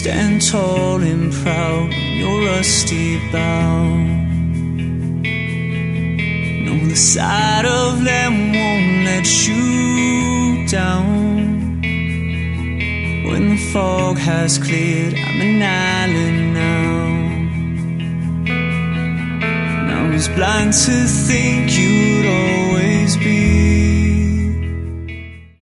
stand tall and proud on your rusty bow. No, the sight of them won't let you down. When the fog has cleared, I'm an island now. And I was blind to think you'd always be